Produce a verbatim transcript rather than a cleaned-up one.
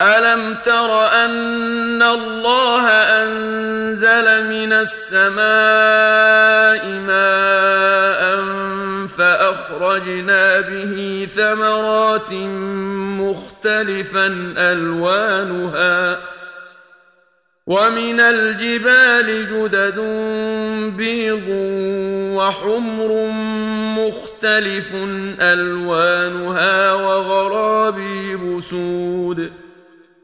ألم تر أن الله أنزل من السماء ماء فأخرجنا به ثمرات مختلفا ألوانها ومن الجبال جدد بيض وحمر مختلف ألوانها وغرابيب سود